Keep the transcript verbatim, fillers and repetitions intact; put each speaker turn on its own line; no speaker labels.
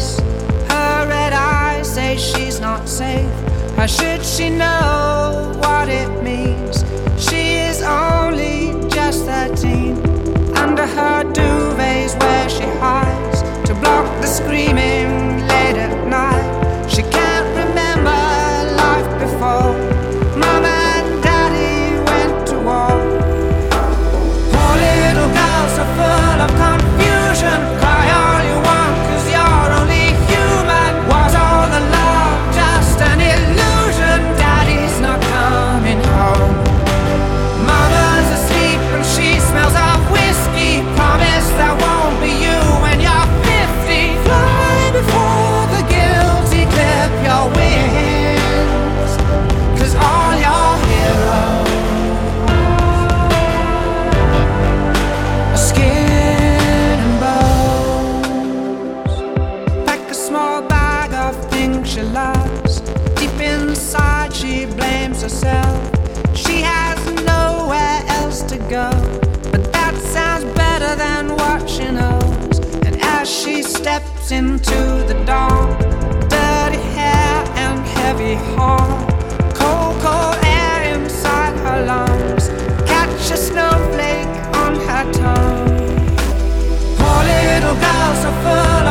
face. Her red eyes say she's not safe. How should she know what it means? She is only just thirteen. Under her duvet's where she hides to block the screaming late at night. She can't remember life before Mama and Daddy went to war. Poor little girls are full of confusion. Cry all you want, cause you're only human. Was all the love just an illusion? Daddy's not coming home. Mama's asleep and she smells of whiskey. Promise that won't be you when you're fifty. Fly before the guilty clip your wings, cause all your heroes are skin and bones. Pack a small bag of things she loves. Deep inside she blames herself. She has nowhere else to go, but that sounds better than what she knows. And as she steps into the dawn, dirty hair and heavy heart, cold, cold air inside her lungs, catch a snowflake on her tongue. Poor little girls are full